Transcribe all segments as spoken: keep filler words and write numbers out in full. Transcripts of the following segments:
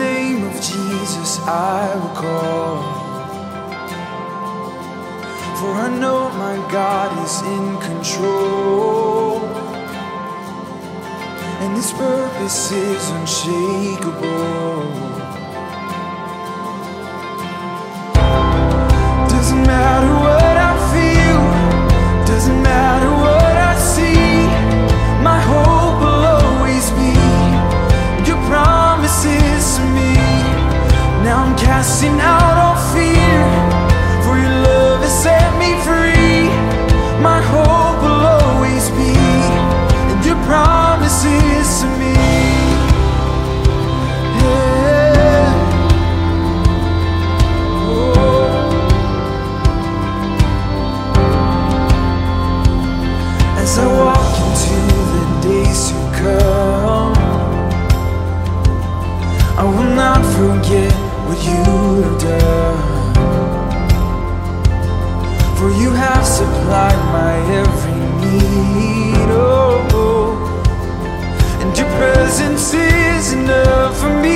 name of Jesus I will call, for I know my God is in control, and His purpose is unshakable. Doesn't matter what I feel, doesn't matter what I see, my hope will always be your promises to me. Now I'm casting out all fear, for your love has set me free. My hope will always be in your promises to me. Yeah. Oh. As I walk into the days to come, I will not forget what you have done, for you have supplied my every need. Oh, oh. And your presence is enough for me.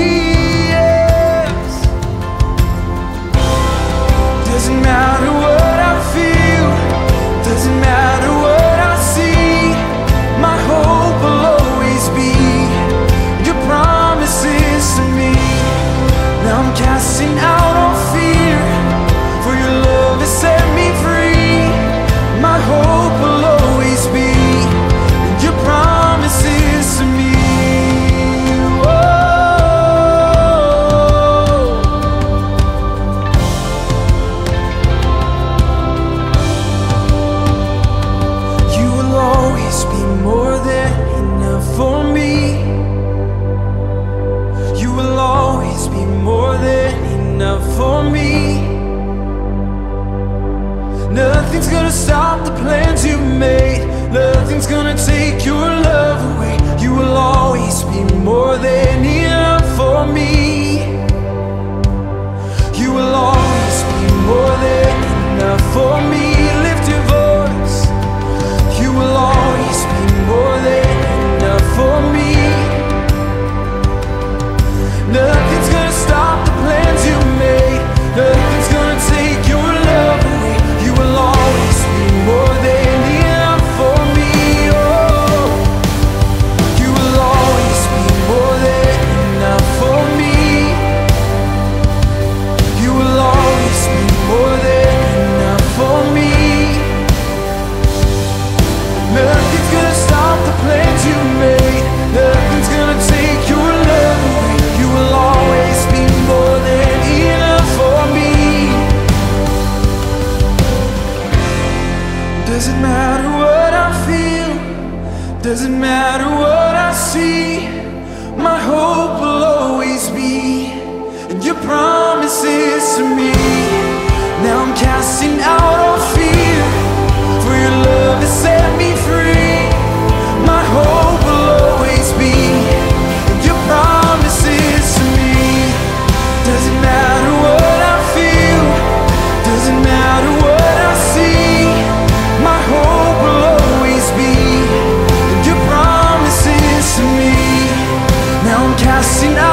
Yes. Doesn't matter what I feel, doesn't matter what I see, my hope will always be your promises to me. Now I'm casting out all fear, for your love has set me free. My hope will always be in your promises to me. You will always be more than enough for me. You will always be more than enough for me. Nothing's gonna stop the plans you made, nothing's gonna take your love away. You will always be more than enough for me. You will always be more than enough for me. Lift your voice. You will always be more than enough for me. Nothing's gonna stop the plans you made, nothing's gonna take your love away. You will always be more than enough for me. Oh, you will always be more than enough for me. You will always be more than enough for me. Nothing's gonna stop the plans you made, nothing's gonna take your love away. You will always be more than enough for me. Doesn't matter what I feel, doesn't matter what I see, my hope will always be in your promises to me. Now I'm casting out all fear, for your love has set me free. My hope will always be in your promises to me. Doesn't matter what I feel, doesn't matter what I see, my hope will always be in your promises to me. Now I'm casting out